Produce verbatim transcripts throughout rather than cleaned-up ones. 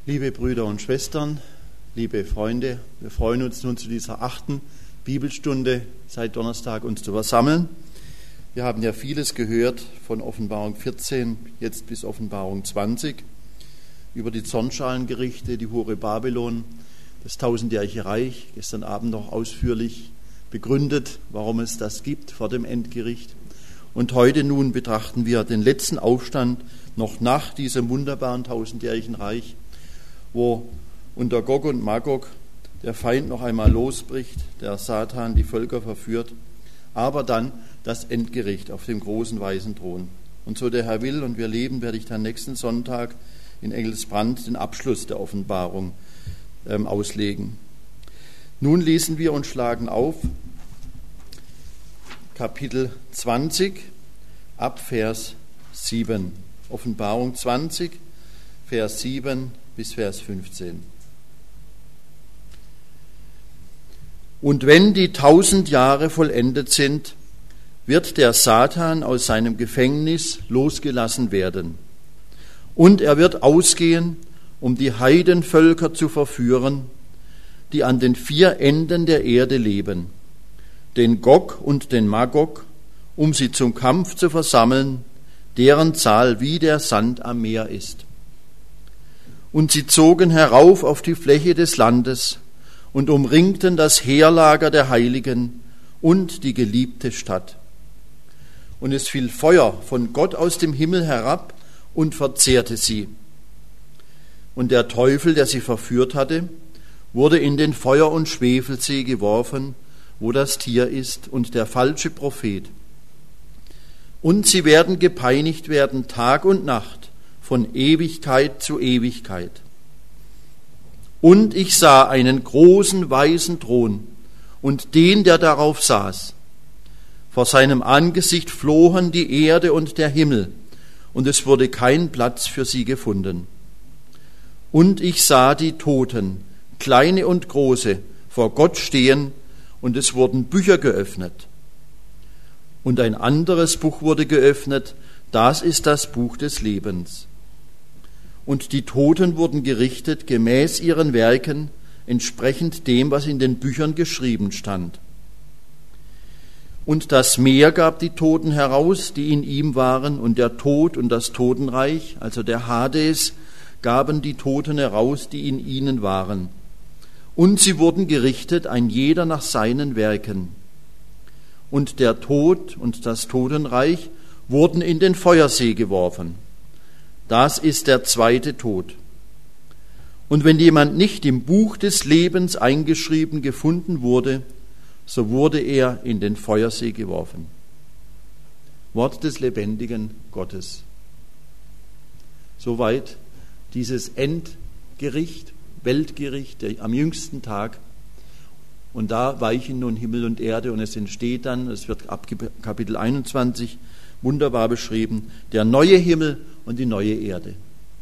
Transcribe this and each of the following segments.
Liebe Brüder und Schwestern, liebe Freunde, wir freuen uns nun zu dieser achten Bibelstunde seit Donnerstag uns zu versammeln. Wir haben ja vieles gehört von Offenbarung vierzehn, jetzt bis Offenbarung zwanzig, über die Zornschalengerichte, die Hure Babylon, das tausendjährige Reich, gestern Abend noch ausführlich begründet, warum es das gibt vor dem Endgericht. Und heute nun betrachten wir den letzten Aufstand noch nach diesem wunderbaren tausendjährigen Reich, wo unter Gog und Magog der Feind noch einmal losbricht, der Satan die Völker verführt, aber dann das Endgericht auf dem großen weißen Thron. Und so der Herr will und wir leben, werde ich dann nächsten Sonntag in Engelsbrand den Abschluss der Offenbarung ähm, auslegen. Nun lesen wir und schlagen auf Kapitel zwanzig ab Vers sieben. Offenbarung zwanzig, Vers sieben bis Vers fünfzehn. Und wenn die tausend Jahre vollendet sind, wird der Satan aus seinem Gefängnis losgelassen werden. Und er wird ausgehen, um die Heidenvölker zu verführen, die an den vier Enden der Erde leben, den Gog und den Magog, um sie zum Kampf zu versammeln, deren Zahl wie der Sand am Meer ist. Und sie zogen herauf auf die Fläche des Landes und umringten das Heerlager der Heiligen und die geliebte Stadt. Und es fiel Feuer von Gott aus dem Himmel herab und verzehrte sie. Und der Teufel, der sie verführt hatte, wurde in den Feuer- und Schwefelsee geworfen, wo das Tier ist, und der falsche Prophet. Und sie werden gepeinigt werden Tag und Nacht, von Ewigkeit zu Ewigkeit. Und ich sah einen großen weißen Thron und den, der darauf saß. Vor seinem Angesicht flohen die Erde und der Himmel, und es wurde kein Platz für sie gefunden. Und ich sah die Toten, kleine und große, vor Gott stehen, und es wurden Bücher geöffnet. Und ein anderes Buch wurde geöffnet, das ist das Buch des Lebens. Und die Toten wurden gerichtet gemäß ihren Werken, entsprechend dem, was in den Büchern geschrieben stand. Und das Meer gab die Toten heraus, die in ihm waren, und der Tod und das Totenreich, also der Hades, gaben die Toten heraus, die in ihnen waren. Und sie wurden gerichtet, ein jeder nach seinen Werken. Und der Tod und das Totenreich wurden in den Feuersee geworfen. Das ist der zweite Tod. Und wenn jemand nicht im Buch des Lebens eingeschrieben gefunden wurde, so wurde er in den Feuersee geworfen. Wort des lebendigen Gottes. Soweit dieses Endgericht, Weltgericht am jüngsten Tag. Und da weichen nun Himmel und Erde und es entsteht dann, es wird ab Kapitel einundzwanzig wunderbar beschrieben, der neue Himmel und die neue Erde.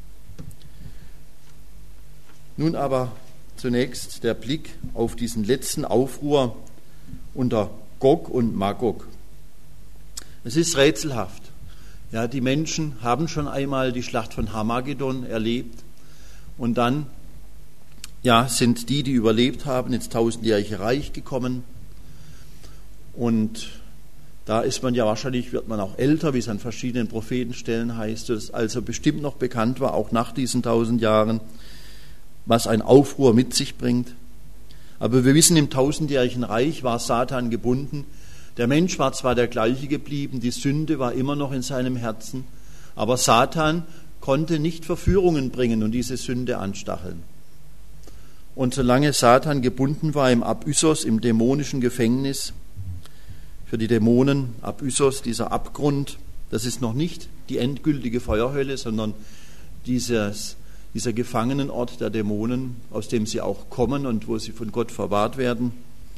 Nun aber zunächst der Blick auf diesen letzten Aufruhr unter Gog und Magog. Es ist rätselhaft. Ja, die Menschen haben schon einmal die Schlacht von Harmagedon erlebt und dann ja, sind die, die überlebt haben, ins tausendjährige Reich gekommen. Und da ist man ja wahrscheinlich, wird man auch älter, wie es an verschiedenen Prophetenstellen heißt, dass also bestimmt noch bekannt war, auch nach diesen tausend Jahren, was ein Aufruhr mit sich bringt. Aber wir wissen, im tausendjährigen Reich war Satan gebunden. Der Mensch war zwar der gleiche geblieben, die Sünde war immer noch in seinem Herzen, aber Satan konnte nicht Verführungen bringen und diese Sünde anstacheln. Und solange Satan gebunden war im Abyssos, im dämonischen Gefängnis, für die Dämonen, Abyssos, dieser Abgrund, das ist noch nicht die endgültige Feuerhölle, sondern dieses, dieser Gefangenenort der Dämonen, aus dem sie auch kommen und wo sie von Gott verwahrt werden.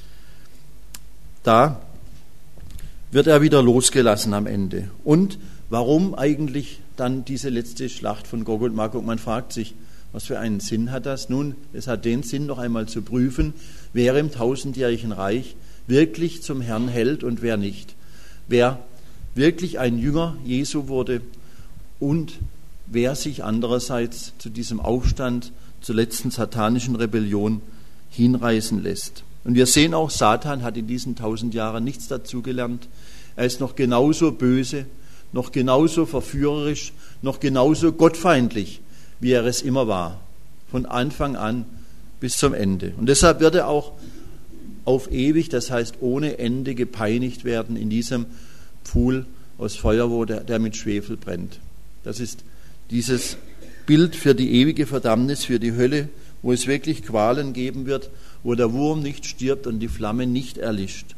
Da wird er wieder losgelassen am Ende. Und warum eigentlich dann diese letzte Schlacht von Gog und Magog? Man fragt sich, was für einen Sinn hat das? Nun, es hat den Sinn, noch einmal zu prüfen, wer im tausendjährigen Reich wirklich zum Herrn hält und wer nicht. Wer wirklich ein Jünger Jesu wurde und wer sich andererseits zu diesem Aufstand zur letzten satanischen Rebellion hinreißen lässt. Und wir sehen auch, Satan hat in diesen tausend Jahren nichts dazugelernt. Er ist noch genauso böse, noch genauso verführerisch, noch genauso gottfeindlich, wie er es immer war, von Anfang an bis zum Ende. Und deshalb wird er auch auf ewig, das heißt ohne Ende, gepeinigt werden in diesem Pfuhl aus Feuer, wo der, der mit Schwefel brennt. Das ist dieses Bild für die ewige Verdammnis, für die Hölle, wo es wirklich Qualen geben wird, wo der Wurm nicht stirbt und die Flamme nicht erlischt.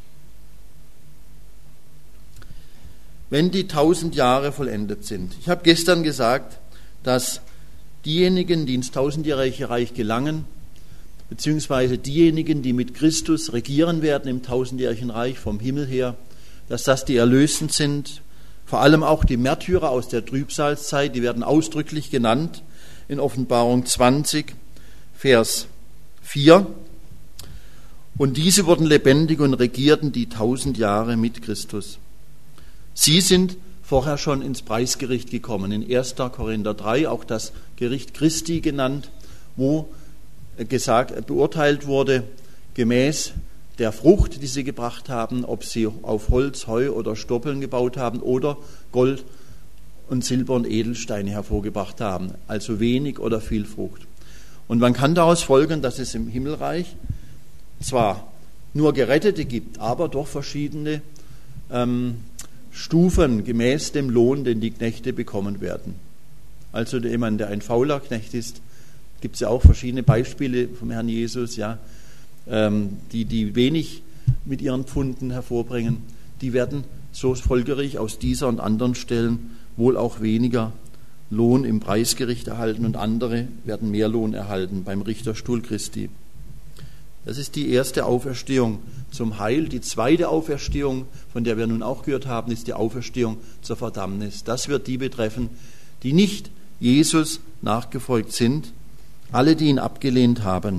Wenn die tausend Jahre vollendet sind. Ich habe gestern gesagt, dass diejenigen, die ins tausendjährige Reich gelangen, beziehungsweise diejenigen, die mit Christus regieren werden im tausendjährigen Reich vom Himmel her, dass das die Erlösten sind, vor allem auch die Märtyrer aus der Trübsalzeit, die werden ausdrücklich genannt in Offenbarung zwanzig, Vers vier. Und diese wurden lebendig und regierten die tausend Jahre mit Christus. Sie sind vorher schon ins Preisgericht gekommen, in erster Korinther drei, auch das Gericht Christi genannt, wo gesagt, beurteilt wurde, gemäß der Frucht, die sie gebracht haben, ob sie auf Holz, Heu oder Stoppeln gebaut haben oder Gold und Silber und Edelsteine hervorgebracht haben, also wenig oder viel Frucht. Und man kann daraus folgern, dass es im Himmelreich zwar nur Gerettete gibt, aber doch verschiedene ähm, Stufen gemäß dem Lohn, den die Knechte bekommen werden. Also jemand, der ein fauler Knecht ist, gibt es ja auch verschiedene Beispiele vom Herrn Jesus, ja, ähm, die, die wenig mit ihren Pfunden hervorbringen, die werden so folgerichtig aus dieser und anderen Stellen wohl auch weniger Lohn im Preisgericht erhalten und andere werden mehr Lohn erhalten beim Richterstuhl Christi. Das ist die erste Auferstehung zum Heil. Die zweite Auferstehung, von der wir nun auch gehört haben, ist die Auferstehung zur Verdammnis. Das wird die betreffen, die nicht Jesus nachgefolgt sind, alle, die ihn abgelehnt haben.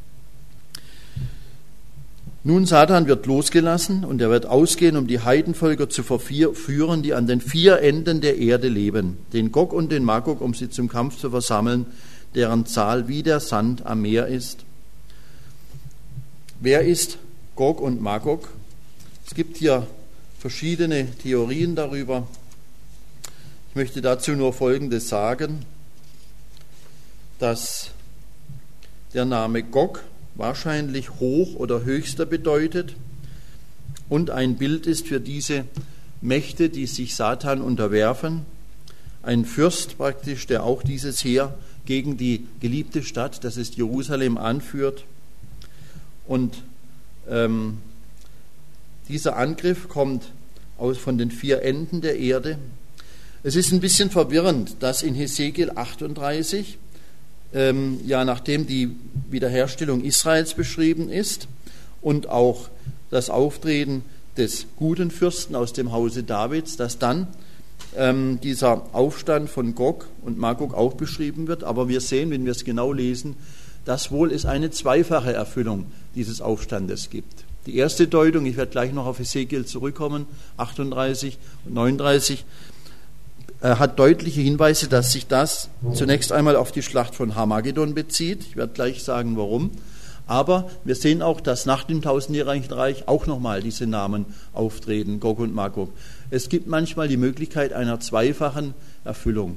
Nun, Satan wird losgelassen und er wird ausgehen, um die Heidenvölker zu verführen, die an den vier Enden der Erde leben, den Gog und den Magog, um sie zum Kampf zu versammeln, deren Zahl wie der Sand am Meer ist. Wer ist Gog und Magog? Es gibt hier verschiedene Theorien darüber. Ich möchte dazu nur Folgendes sagen, dass der Name Gog wahrscheinlich hoch oder höchster bedeutet und ein Bild ist für diese Mächte, die sich Satan unterwerfen. Ein Fürst praktisch, der auch dieses Heer gegen die geliebte Stadt, das ist Jerusalem, anführt. Und ähm, dieser Angriff kommt aus, von den vier Enden der Erde. Es ist ein bisschen verwirrend, dass in Hesekiel achtunddreißig, ähm, ja nachdem die Wiederherstellung Israels beschrieben ist und auch das Auftreten des guten Fürsten aus dem Hause Davids, dass dann ähm, dieser Aufstand von Gog und Magog auch beschrieben wird. Aber wir sehen, wenn wir es genau lesen, dass wohl es eine zweifache Erfüllung dieses Aufstandes gibt. Die erste Deutung, ich werde gleich noch auf Hesekiel zurückkommen, achtunddreißig und neununddreißig, äh, hat deutliche Hinweise, dass sich das zunächst einmal auf die Schlacht von Harmagedon bezieht. Ich werde gleich sagen, warum. Aber wir sehen auch, dass nach dem tausendjährigen Reich auch nochmal diese Namen auftreten, Gog und Magog. Es gibt manchmal die Möglichkeit einer zweifachen Erfüllung.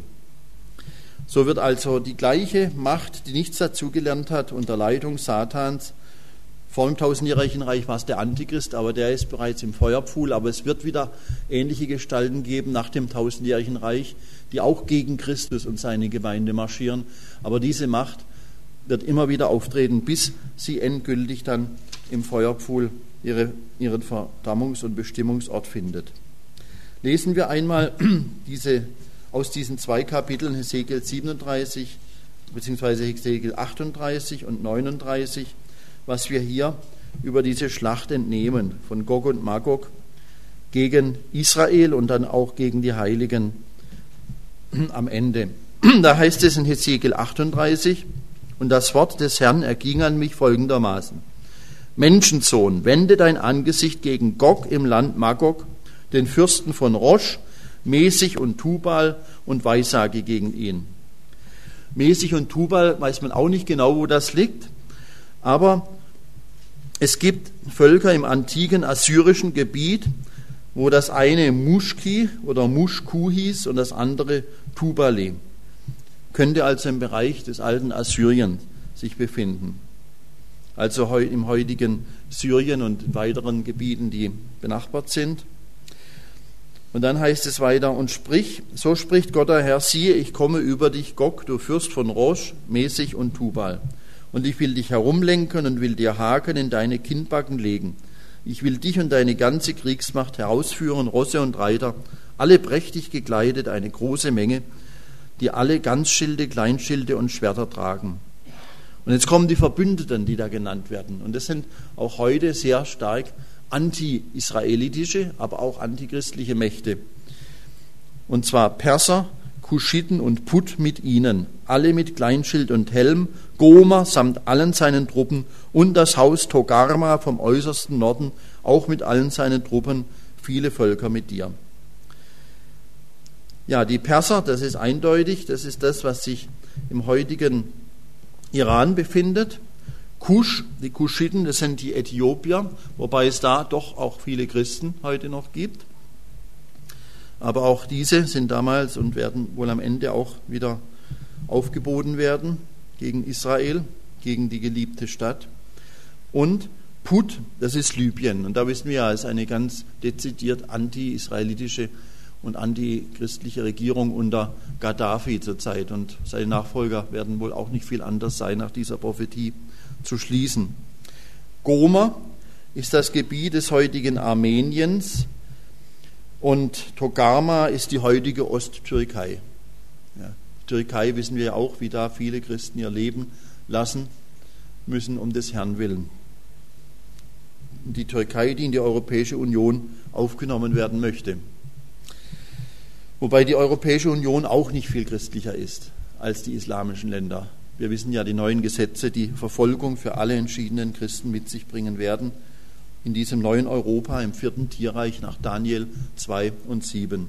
So wird also die gleiche Macht, die nichts dazugelernt hat, unter Leitung Satans. Vor dem tausendjährigen Reich war es der Antichrist, aber der ist bereits im Feuerpfuhl. Aber es wird wieder ähnliche Gestalten geben nach dem tausendjährigen Reich, die auch gegen Christus und seine Gemeinde marschieren. Aber diese Macht wird immer wieder auftreten, bis sie endgültig dann im Feuerpfuhl ihre, ihren Verdammungs- und Bestimmungsort findet. Lesen wir einmal diese aus diesen zwei Kapiteln, Hesekiel siebenunddreißig bzw. Hesekiel achtunddreißig und neununddreißig, was wir hier über diese Schlacht entnehmen von Gog und Magog gegen Israel und dann auch gegen die Heiligen am Ende. Da heißt es in Hesekiel achtunddreißig, und das Wort des Herrn erging an mich folgendermaßen: Menschensohn, wende dein Angesicht gegen Gog im Land Magog, den Fürsten von Rosch, Mesig und Tubal, und weissage gegen ihn. Mesich und Tubal weiß man auch nicht genau, wo das liegt, aber es gibt Völker im antiken assyrischen Gebiet, wo das eine Muschki oder Muschku hieß und das andere Tubale. Könnte also im Bereich des alten Assyrien sich befinden. Also im heutigen Syrien und in weiteren Gebieten, die benachbart sind. Und dann heißt es weiter, und sprich, so spricht Gott der Herr, siehe, ich komme über dich, Gog, du Fürst von Rosch, Mesich und Tubal. Und ich will dich herumlenken und will dir Haken in deine Kinnbacken legen. Ich will dich und deine ganze Kriegsmacht herausführen, Rosse und Reiter, alle prächtig gekleidet, eine große Menge, die alle Ganzschilde, Kleinschilde und Schwerter tragen. Und jetzt kommen die Verbündeten, die da genannt werden. Und das sind auch heute sehr stark anti-israelitische, aber auch antichristliche Mächte. Und zwar Perser, Kuschiten und Put mit ihnen, alle mit Kleinschild und Helm, Gomer samt allen seinen Truppen und das Haus Togarma vom äußersten Norden, auch mit allen seinen Truppen, viele Völker mit dir. Ja, die Perser, das ist eindeutig, das ist das, was sich im heutigen Iran befindet. Kusch, die Kuschiten, das sind die Äthiopier, wobei es da doch auch viele Christen heute noch gibt. Aber auch diese sind damals und werden wohl am Ende auch wieder aufgeboten werden gegen Israel, gegen die geliebte Stadt. Und Put, das ist Libyen. Und da wissen wir ja, es ist eine ganz dezidiert anti-israelitische und antichristliche Regierung unter Gaddafi zurzeit. Und seine Nachfolger werden wohl auch nicht viel anders sein, nach dieser Prophetie zu schließen. Gomer ist das Gebiet des heutigen Armeniens und Togarma ist die heutige Osttürkei. Ja, Türkei wissen wir ja auch, wie da viele Christen ihr Leben lassen müssen um des Herrn willen. Die Türkei, die in die Europäische Union aufgenommen werden möchte. Wobei die Europäische Union auch nicht viel christlicher ist als die islamischen Länder. Wir wissen ja, die neuen Gesetze, die Verfolgung für alle entschiedenen Christen mit sich bringen werden, in diesem neuen Europa, im vierten Tierreich nach Daniel zwei und sieben.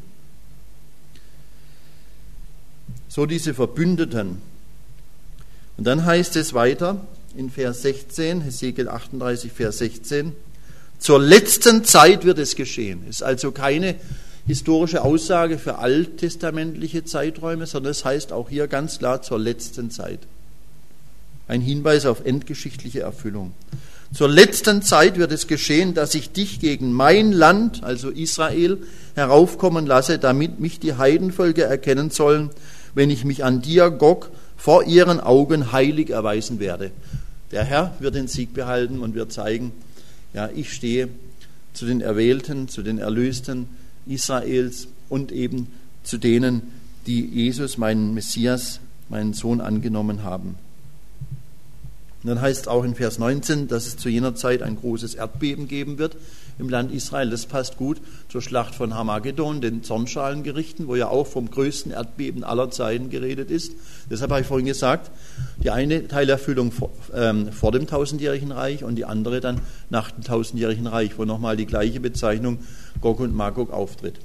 So diese Verbündeten. Und dann heißt es weiter in Vers sechzehn, Hesekiel achtunddreißig, Vers sechzehn, zur letzten Zeit wird es geschehen. Es ist also keine historische Aussage für alttestamentliche Zeiträume, sondern es heißt auch hier ganz klar zur letzten Zeit. Ein Hinweis auf endgeschichtliche Erfüllung. Zur letzten Zeit wird es geschehen, dass ich dich gegen mein Land, also Israel, heraufkommen lasse, damit mich die Heidenvölker erkennen sollen, wenn ich mich an dir, Gog, vor ihren Augen heilig erweisen werde. Der Herr wird den Sieg behalten und wird zeigen, ja, ich stehe zu den Erwählten, zu den Erlösten Israels und eben zu denen, die Jesus, meinen Messias, meinen Sohn angenommen haben. Und dann heißt es auch in Vers neunzehn, dass es zu jener Zeit ein großes Erdbeben geben wird im Land Israel. Das passt gut zur Schlacht von Harmagedon, den Zornschalengerichten, wo ja auch vom größten Erdbeben aller Zeiten geredet ist. Deshalb habe ich vorhin gesagt, die eine Teilerfüllung vor, ähm, vor dem tausendjährigen Reich und die andere dann nach dem tausendjährigen Reich, wo nochmal die gleiche Bezeichnung Gog und Magog auftritt.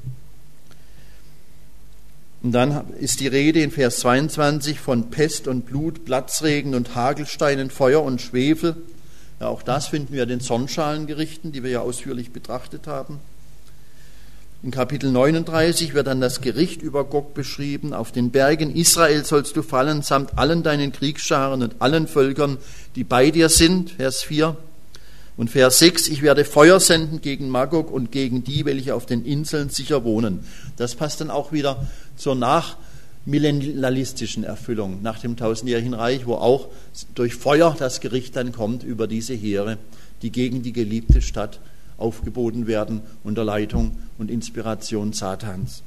Und dann ist die Rede in Vers zweiundzwanzig von Pest und Blut, Platzregen und Hagelsteinen, Feuer und Schwefel. Ja, auch das finden wir in den Zornschalengerichten, die wir ja ausführlich betrachtet haben. In Kapitel neununddreißig wird dann das Gericht über Gog beschrieben. Auf den Bergen Israel sollst du fallen, samt allen deinen Kriegsscharen und allen Völkern, die bei dir sind. Vers vier. Und Vers sechs, ich werde Feuer senden gegen Magog und gegen die, welche auf den Inseln sicher wohnen. Das passt dann auch wieder zur nachmillennialistischen Erfüllung nach dem tausendjährigen Reich, wo auch durch Feuer das Gericht dann kommt über diese Heere, die gegen die geliebte Stadt aufgeboten werden unter Leitung und Inspiration Satans.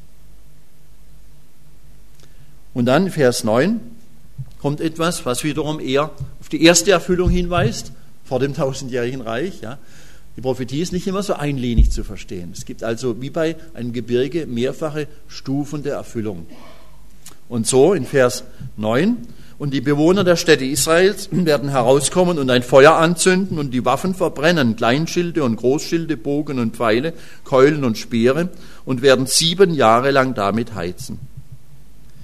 Und dann Vers neun kommt etwas, was wiederum eher auf die erste Erfüllung hinweist, vor dem tausendjährigen Reich. Ja. Die Prophetie ist nicht immer so einlinig zu verstehen. Es gibt also wie bei einem Gebirge mehrfache Stufen der Erfüllung. Und so in Vers neun, und die Bewohner der Städte Israels werden herauskommen und ein Feuer anzünden und die Waffen verbrennen, Kleinschilde und Großschilde, Bogen und Pfeile, Keulen und Speere, und werden sieben Jahre lang damit heizen.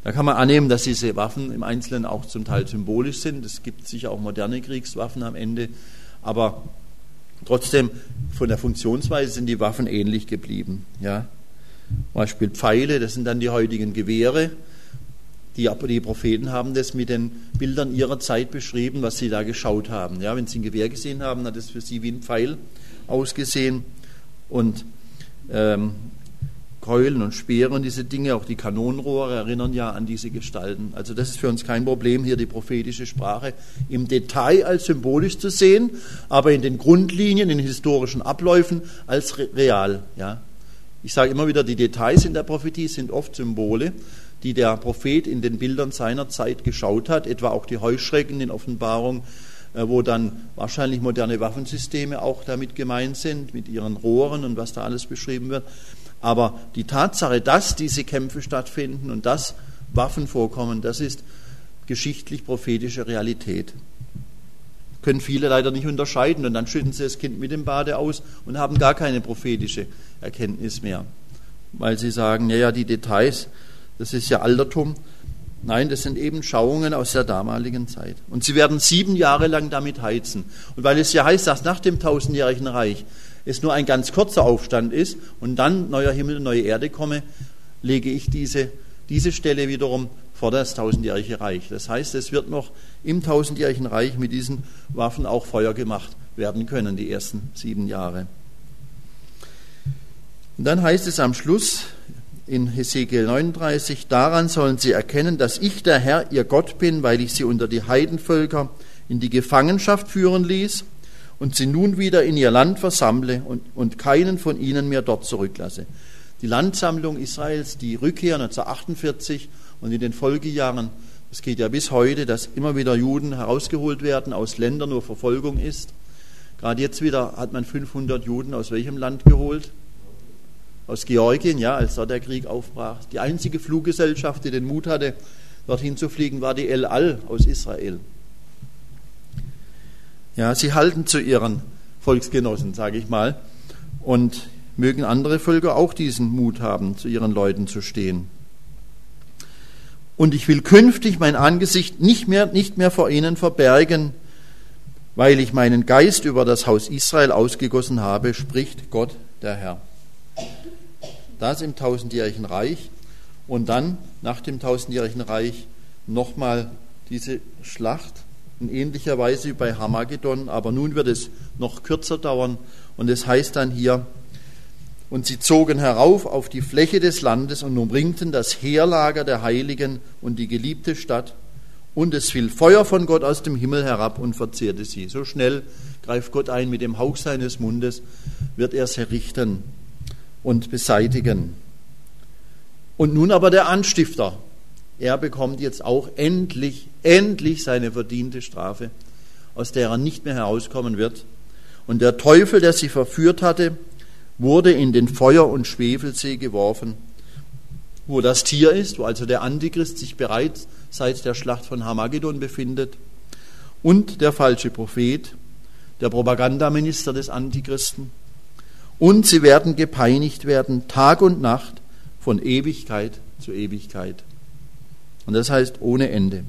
Da kann man annehmen, dass diese Waffen im Einzelnen auch zum Teil symbolisch sind. Es gibt sicher auch moderne Kriegswaffen am Ende, aber trotzdem von der Funktionsweise sind die Waffen ähnlich geblieben. Ja. Zum Beispiel Pfeile, das sind dann die heutigen Gewehre. Die, die Propheten haben das mit den Bildern ihrer Zeit beschrieben, was sie da geschaut haben. Ja, wenn sie ein Gewehr gesehen haben, hat es für sie wie ein Pfeil ausgesehen. Und ähm, Keulen und Speere und diese Dinge, auch die Kanonenrohre erinnern ja an diese Gestalten. Also das ist für uns kein Problem, hier die prophetische Sprache im Detail als symbolisch zu sehen, aber in den Grundlinien, in den historischen Abläufen als real. Ja. Ich sage immer wieder, die Details in der Prophetie sind oft Symbole, die der Prophet in den Bildern seiner Zeit geschaut hat, etwa auch die Heuschrecken in Offenbarung, wo dann wahrscheinlich moderne Waffensysteme auch damit gemeint sind, mit ihren Rohren und was da alles beschrieben wird. Aber die Tatsache, dass diese Kämpfe stattfinden und dass Waffen vorkommen, das ist geschichtlich-prophetische Realität. Können viele leider nicht unterscheiden und dann schütten sie das Kind mit dem Bade aus und haben gar keine prophetische Erkenntnis mehr. Weil sie sagen, ja, ja, die Details, das ist ja Altertum. Nein, das sind eben Schauungen aus der damaligen Zeit. Und sie werden sieben Jahre lang damit heizen. Und weil es ja heißt, dass nach dem tausendjährigen Reich es nur ein ganz kurzer Aufstand ist und dann neuer Himmel und neue Erde komme, lege ich diese, diese Stelle wiederum vor das tausendjährige Reich. Das heißt, es wird noch im tausendjährigen Reich mit diesen Waffen auch Feuer gemacht werden können, die ersten sieben Jahre. Und dann heißt es am Schluss in Hesekiel neununddreißig, daran sollen sie erkennen, dass ich der Herr, ihr Gott bin, weil ich sie unter die Heidenvölker in die Gefangenschaft führen ließ und sie nun wieder in ihr Land versammle und, und keinen von ihnen mehr dort zurücklasse. Die Landsammlung Israels, die Rückkehr neunzehnhundertachtundvierzig und in den Folgejahren, das geht ja bis heute, dass immer wieder Juden herausgeholt werden aus Ländern, wo Verfolgung ist. Gerade jetzt wieder hat man fünfhundert Juden aus welchem Land geholt? Aus Georgien, ja, als dort der Krieg aufbrach. Die einzige Fluggesellschaft, die den Mut hatte, dorthin zu fliegen, war die El Al aus Israel. Ja, sie halten zu ihren Volksgenossen, sage ich mal, und mögen andere Völker auch diesen Mut haben, zu ihren Leuten zu stehen. Und ich will künftig mein Angesicht nicht mehr, nicht mehr vor ihnen verbergen, weil ich meinen Geist über das Haus Israel ausgegossen habe, spricht Gott der Herr. Das im tausendjährigen Reich und dann nach dem tausendjährigen Reich nochmal diese Schlacht in ähnlicher Weise wie bei Harmagedon, aber nun wird es noch kürzer dauern und es heißt dann hier, und sie zogen herauf auf die Fläche des Landes und umringten das Heerlager der Heiligen und die geliebte Stadt und es fiel Feuer von Gott aus dem Himmel herab und verzehrte sie. So schnell greift Gott ein, mit dem Hauch seines Mundes wird er sie richten und beseitigen. Und nun aber der Anstifter, er bekommt jetzt auch endlich, endlich seine verdiente Strafe, aus der er nicht mehr herauskommen wird. Und der Teufel, der sie verführt hatte, wurde in den Feuer- und Schwefelsee geworfen, wo das Tier ist, wo also der Antichrist sich bereits seit der Schlacht von Harmagedon befindet, und der falsche Prophet, der Propagandaminister des Antichristen. Und sie werden gepeinigt werden, Tag und Nacht, von Ewigkeit zu Ewigkeit. Und das heißt ohne Ende.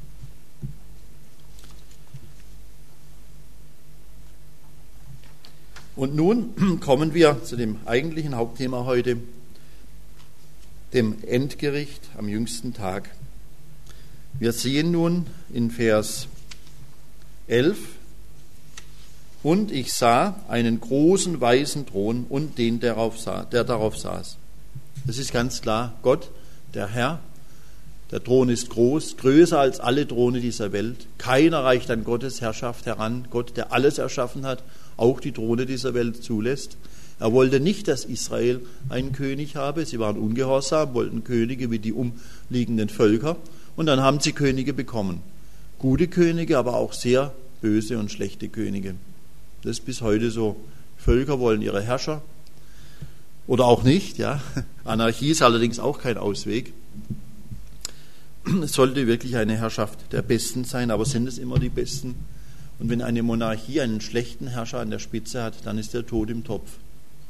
Und nun kommen wir zu dem eigentlichen Hauptthema heute, dem Endgericht am jüngsten Tag. Wir sehen nun in Vers elf, und ich sah einen großen weißen Thron und den, der darauf saß, der darauf saß. Das ist ganz klar Gott, der Herr. Der Thron ist groß, größer als alle Throne dieser Welt. Keiner reicht an Gottes Herrschaft heran. Gott, der alles erschaffen hat, auch die Throne dieser Welt zulässt. Er wollte nicht, dass Israel einen König habe. Sie waren ungehorsam, wollten Könige wie die umliegenden Völker. Und dann haben sie Könige bekommen. Gute Könige, aber auch sehr böse und schlechte Könige. Das ist bis heute so. Völker wollen ihre Herrscher oder auch nicht. Ja. Anarchie ist allerdings auch kein Ausweg. Es sollte wirklich eine Herrschaft der Besten sein, aber sind es immer die Besten? Und wenn eine Monarchie einen schlechten Herrscher an der Spitze hat, dann ist der Tod im Topf.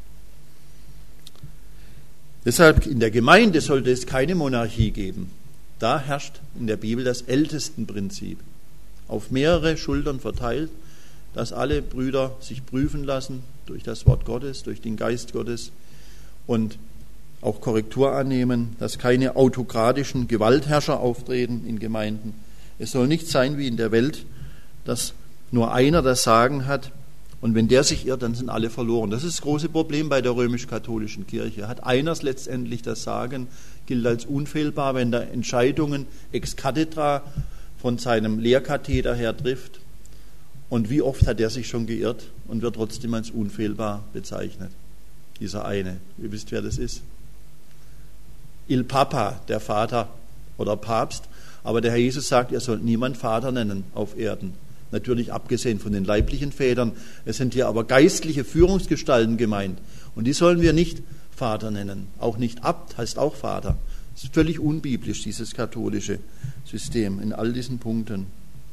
Deshalb in der Gemeinde sollte es keine Monarchie geben. Da herrscht in der Bibel das Ältestenprinzip, auf mehrere Schultern verteilt, dass alle Brüder sich prüfen lassen durch das Wort Gottes, durch den Geist Gottes und auch Korrektur annehmen, dass keine autokratischen Gewaltherrscher auftreten in Gemeinden. Es soll nicht sein wie in der Welt, dass nur einer das Sagen hat und wenn der sich irrt, dann sind alle verloren. Das ist das große Problem bei der römisch-katholischen Kirche. Hat einer letztendlich das Sagen, gilt als unfehlbar, wenn da Entscheidungen ex cathedra von seinem Lehrkatheter her trifft. Und wie oft hat der sich schon geirrt und wird trotzdem als unfehlbar bezeichnet? Dieser eine. Ihr wisst, wer das ist? Il Papa, der Vater oder Papst. Aber der Herr Jesus sagt, ihr sollt niemand Vater nennen auf Erden. Natürlich abgesehen von den leiblichen Vätern. Es sind hier aber geistliche Führungsgestalten gemeint. Und die sollen wir nicht Vater nennen. Auch nicht Abt heißt auch Vater. Das ist völlig unbiblisch, dieses katholische System in all diesen Punkten.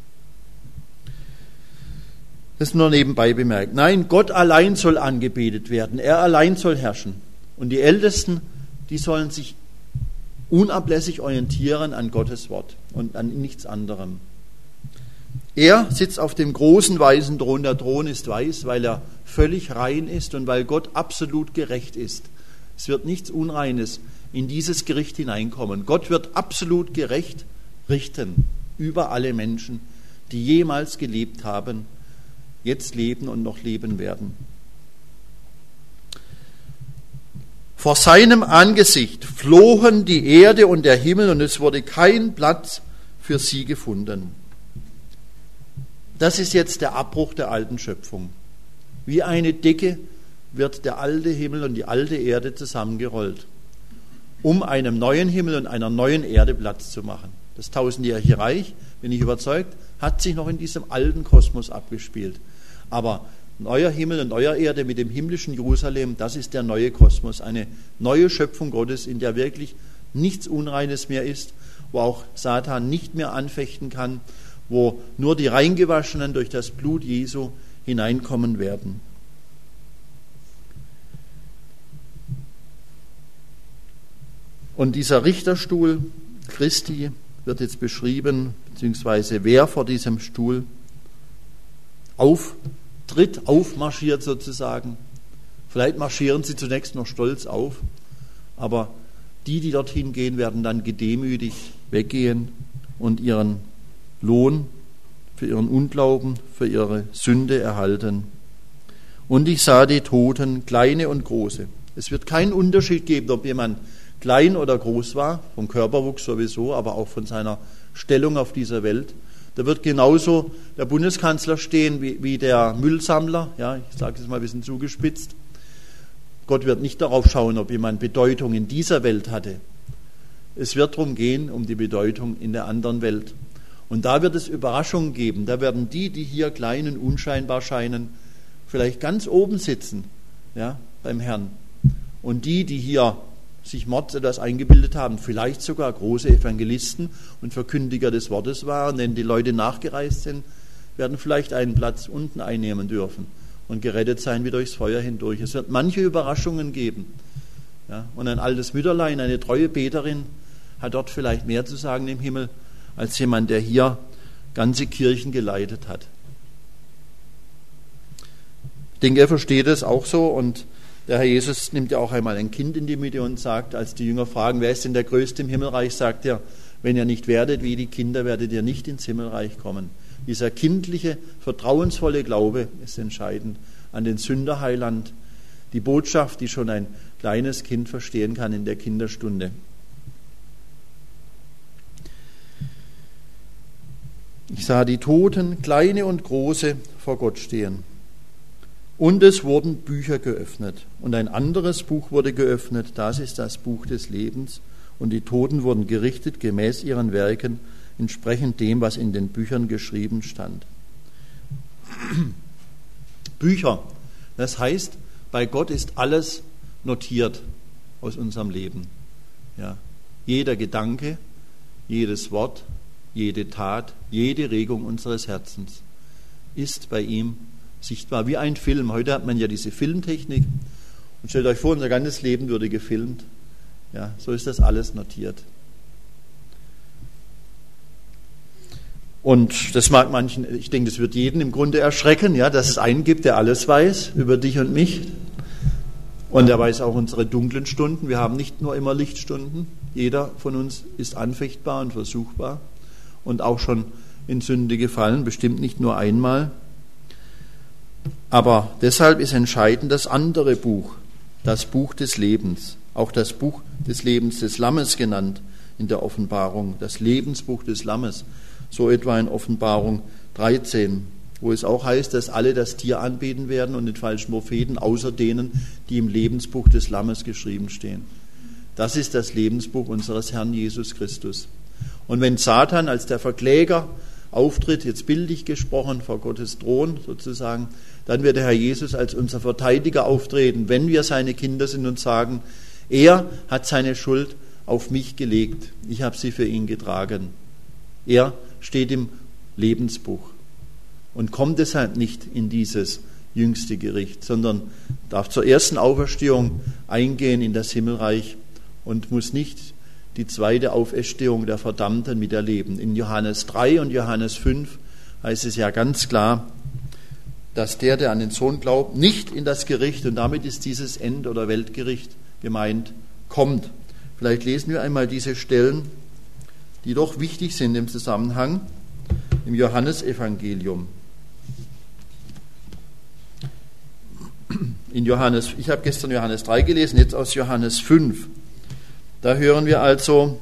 Das nur nebenbei bemerkt. Nein, Gott allein soll angebetet werden. Er allein soll herrschen. Und die Ältesten, die sollen sich unablässig orientieren an Gottes Wort und an nichts anderem. Er sitzt auf dem großen weißen Thron. Der Thron ist weiß, weil er völlig rein ist und weil Gott absolut gerecht ist. Es wird nichts Unreines in dieses Gericht hineinkommen. Gott wird absolut gerecht richten über alle Menschen, die jemals gelebt haben, jetzt leben und noch leben werden. Vor seinem Angesicht flohen die Erde und der Himmel und es wurde kein Platz für sie gefunden. Das ist jetzt der Abbruch der alten Schöpfung. Wie eine Decke wird der alte Himmel und die alte Erde zusammengerollt, um einem neuen Himmel und einer neuen Erde Platz zu machen. Das tausendjährige Reich, bin ich überzeugt, hat sich noch in diesem alten Kosmos abgespielt. Aber neuer Himmel und neuer Erde mit dem himmlischen Jerusalem, das ist der neue Kosmos, eine neue Schöpfung Gottes, in der wirklich nichts Unreines mehr ist, wo auch Satan nicht mehr anfechten kann, wo nur die Reingewaschenen durch das Blut Jesu hineinkommen werden. Und dieser Richterstuhl Christi wird jetzt beschrieben, beziehungsweise wer vor diesem Stuhl auftritt, aufmarschiert sozusagen. Vielleicht marschieren sie zunächst noch stolz auf, aber die, die dorthin gehen, werden dann gedemütigt weggehen und ihren Lohn für ihren Unglauben, für ihre Sünde erhalten. Und ich sah die Toten, kleine und große. Es wird keinen Unterschied geben, ob jemand klein oder groß war, vom Körperwuchs sowieso, aber auch von seiner Stellung auf dieser Welt. Da wird genauso der Bundeskanzler stehen wie, wie der Müllsammler. Ja, ich sage es mal ein bisschen zugespitzt. Gott wird nicht darauf schauen, ob jemand Bedeutung in dieser Welt hatte. Es wird darum gehen, um die Bedeutung in der anderen Welt. Und da wird es Überraschungen geben. Da werden die, die hier klein und unscheinbar scheinen, vielleicht ganz oben sitzen, ja, beim Herrn. Und die, die hier sich Mords etwas eingebildet haben, vielleicht sogar große Evangelisten und Verkündiger des Wortes waren, denen die Leute nachgereist sind, werden vielleicht einen Platz unten einnehmen dürfen und gerettet sein wie durchs Feuer hindurch. Es wird manche Überraschungen geben. Ja, und ein altes Mütterlein, eine treue Beterin, hat dort vielleicht mehr zu sagen im Himmel, als jemand, der hier ganze Kirchen geleitet hat. Ich denke, er versteht es auch so und der Herr Jesus nimmt ja auch einmal ein Kind in die Mitte und sagt, als die Jünger fragen, wer ist denn der Größte im Himmelreich, sagt er, wenn ihr nicht werdet wie die Kinder, werdet ihr nicht ins Himmelreich kommen. Dieser kindliche, vertrauensvolle Glaube ist entscheidend an den Sünderheiland, die Botschaft, die schon ein kleines Kind verstehen kann in der Kinderstunde. Ich sah die Toten, kleine und große, vor Gott stehen. Und es wurden Bücher geöffnet. Und ein anderes Buch wurde geöffnet, das ist das Buch des Lebens. Und die Toten wurden gerichtet gemäß ihren Werken, entsprechend dem, was in den Büchern geschrieben stand. Bücher, das heißt, bei Gott ist alles notiert aus unserem Leben. Ja. Jeder Gedanke, jedes Wort, jede Tat, jede Regung unseres Herzens ist bei ihm sichtbar, wie ein Film. Heute hat man ja diese Filmtechnik und stellt euch vor, unser ganzes Leben würde gefilmt. Ja, so ist das alles notiert. Und das mag manchen, ich denke, das wird jeden im Grunde erschrecken, ja, dass es einen gibt, der alles weiß über dich und mich. Und er weiß auch unsere dunklen Stunden. Wir haben nicht nur immer Lichtstunden. Jeder von uns ist anfechtbar und versuchbar und auch schon in Sünde gefallen, bestimmt nicht nur einmal. Aber deshalb ist entscheidend das andere Buch, das Buch des Lebens, auch das Buch des Lebens des Lammes genannt in der Offenbarung, das Lebensbuch des Lammes, so etwa in Offenbarung dreizehn, wo es auch heißt, dass alle das Tier anbeten werden und den falschen Propheten, außer denen, die im Lebensbuch des Lammes geschrieben stehen. Das ist das Lebensbuch unseres Herrn Jesus Christus. Und wenn Satan als der Verkläger auftritt, jetzt bildlich gesprochen, vor Gottes Thron sozusagen, dann wird der Herr Jesus als unser Verteidiger auftreten, wenn wir seine Kinder sind und sagen, er hat seine Schuld auf mich gelegt, ich habe sie für ihn getragen. Er steht im Lebensbuch und kommt deshalb nicht in dieses jüngste Gericht, sondern darf zur ersten Auferstehung eingehen in das Himmelreich und muss nicht die zweite Auferstehung der Verdammten miterleben. In Johannes drei und Johannes fünf heißt es ja ganz klar, dass der, der an den Sohn glaubt, nicht in das Gericht, und damit ist dieses End- oder Weltgericht gemeint, kommt. Vielleicht lesen wir einmal diese Stellen, die doch wichtig sind im Zusammenhang, im Johannesevangelium. In Johannes, ich habe gestern Johannes drei gelesen, jetzt aus Johannes fünf. Da hören wir also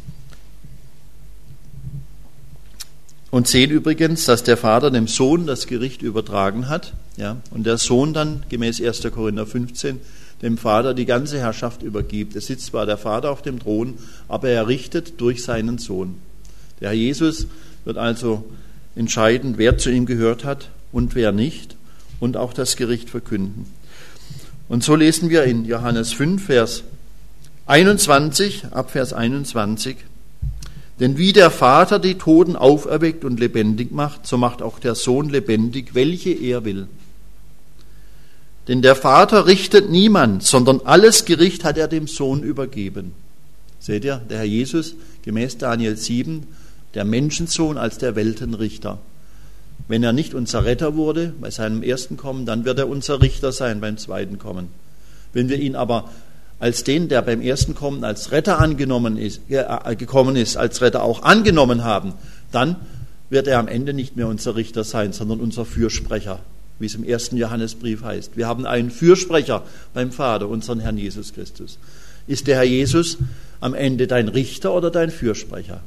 und sehen übrigens, dass der Vater dem Sohn das Gericht übertragen hat, ja, und der Sohn dann gemäß erster Korinther fünfzehn dem Vater die ganze Herrschaft übergibt. Es sitzt zwar der Vater auf dem Thron, aber er richtet durch seinen Sohn. Der Herr Jesus wird also entscheiden, wer zu ihm gehört hat und wer nicht, und auch das Gericht verkünden. Und so lesen wir in Johannes fünf, Vers einundzwanzig, ab Vers einundzwanzig, denn wie der Vater die Toten auferweckt und lebendig macht, so macht auch der Sohn lebendig, welche er will. Denn der Vater richtet niemand, sondern alles Gericht hat er dem Sohn übergeben. Seht ihr, der Herr Jesus, gemäß Daniel sieben, der Menschensohn als der Weltenrichter. Wenn er nicht unser Retter wurde bei seinem ersten Kommen, dann wird er unser Richter sein beim zweiten Kommen. Wenn wir ihn aber als den, der beim ersten Kommen als Retter angenommen ist, äh, gekommen ist, als Retter auch angenommen haben, dann wird er am Ende nicht mehr unser Richter sein, sondern unser Fürsprecher, wie es im ersten Johannesbrief heißt. Wir haben einen Fürsprecher beim Vater, unseren Herrn Jesus Christus. Ist der Herr Jesus am Ende dein Richter oder dein Fürsprecher?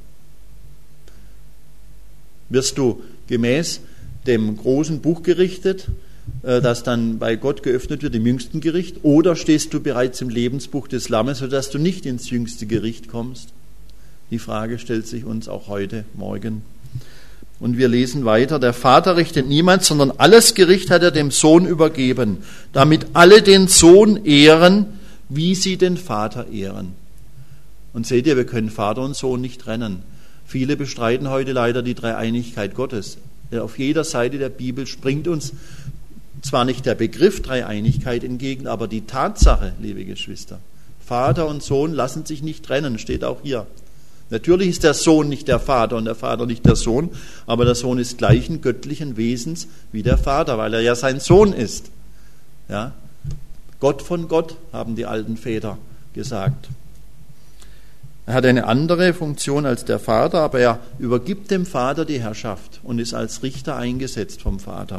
Wirst du gemäß dem großen Buch gerichtet, das dann bei Gott geöffnet wird, im jüngsten Gericht, oder stehst du bereits im Lebensbuch des Lammes, sodass du nicht ins jüngste Gericht kommst? Die Frage stellt sich uns auch heute Morgen. Und wir lesen weiter, der Vater richtet niemand, sondern alles Gericht hat er dem Sohn übergeben, damit alle den Sohn ehren, wie sie den Vater ehren. Und seht ihr, wir können Vater und Sohn nicht trennen. Viele bestreiten heute leider die Dreieinigkeit Gottes. Auf jeder Seite der Bibel springt uns zwar nicht der Begriff Dreieinigkeit entgegen, aber die Tatsache, liebe Geschwister, Vater und Sohn lassen sich nicht trennen, steht auch hier. Natürlich ist der Sohn nicht der Vater und der Vater nicht der Sohn, aber der Sohn ist gleichen göttlichen Wesens wie der Vater, weil er ja sein Sohn ist. Ja? Gott von Gott, haben die alten Väter gesagt. Er hat eine andere Funktion als der Vater, aber er übergibt dem Vater die Herrschaft und ist als Richter eingesetzt vom Vater.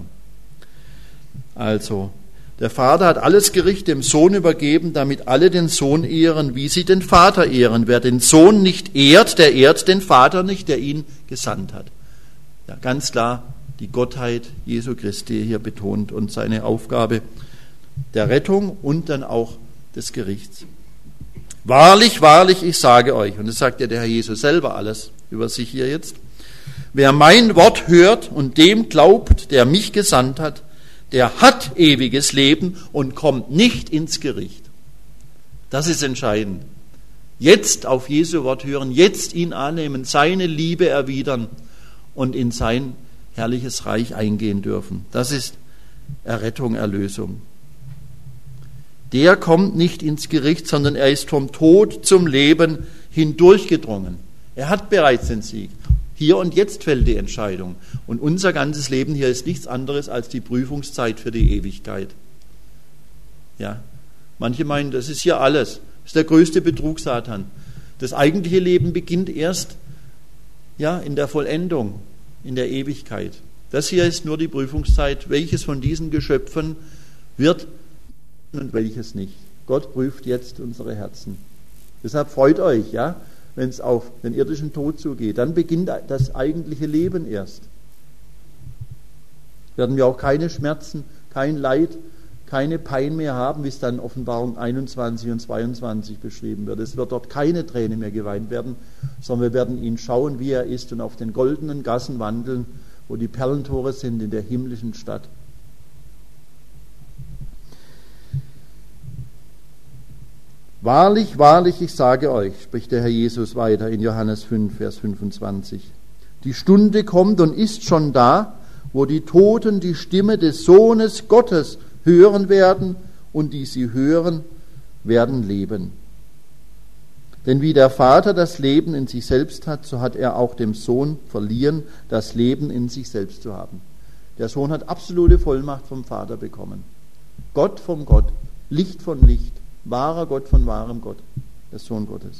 Also, der Vater hat alles Gericht dem Sohn übergeben, damit alle den Sohn ehren, wie sie den Vater ehren. Wer den Sohn nicht ehrt, der ehrt den Vater nicht, der ihn gesandt hat. Ja, ganz klar die Gottheit Jesu Christi hier betont und seine Aufgabe der Rettung und dann auch des Gerichts. Wahrlich, wahrlich, ich sage euch, und das sagt ja der Herr Jesus selber alles über sich hier jetzt, wer mein Wort hört und dem glaubt, der mich gesandt hat, der hat ewiges Leben und kommt nicht ins Gericht. Das ist entscheidend. Jetzt auf Jesu Wort hören, jetzt ihn annehmen, seine Liebe erwidern und in sein herrliches Reich eingehen dürfen. Das ist Errettung, Erlösung. Der kommt nicht ins Gericht, sondern er ist vom Tod zum Leben hindurchgedrungen. Er hat bereits den Sieg. Hier und jetzt fällt die Entscheidung. Und unser ganzes Leben hier ist nichts anderes als die Prüfungszeit für die Ewigkeit. Ja, manche meinen, das ist hier alles. Das ist der größte Betrug, Satan. Das eigentliche Leben beginnt erst ja, in der Vollendung, in der Ewigkeit. Das hier ist nur die Prüfungszeit, welches von diesen Geschöpfen wird und welches nicht. Gott prüft jetzt unsere Herzen. Deshalb freut euch, ja, wenn es auf den irdischen Tod zugeht. Dann beginnt das eigentliche Leben erst. Werden wir auch keine Schmerzen, kein Leid, keine Pein mehr haben, wie es dann in Offenbarung einundzwanzig und zweiundzwanzig beschrieben wird. Es wird dort keine Träne mehr geweint werden, sondern wir werden ihn schauen, wie er ist und auf den goldenen Gassen wandeln, wo die Perlentore sind in der himmlischen Stadt. Wahrlich, wahrlich, ich sage euch, spricht der Herr Jesus weiter in Johannes fünf, Vers fünfundzwanzig, die Stunde kommt und ist schon da, wo die Toten die Stimme des Sohnes Gottes hören werden und die sie hören, werden leben. Denn wie der Vater das Leben in sich selbst hat, so hat er auch dem Sohn verliehen, das Leben in sich selbst zu haben. Der Sohn hat absolute Vollmacht vom Vater bekommen. Gott vom Gott, Licht von Licht, wahrer Gott von wahrem Gott, der Sohn Gottes.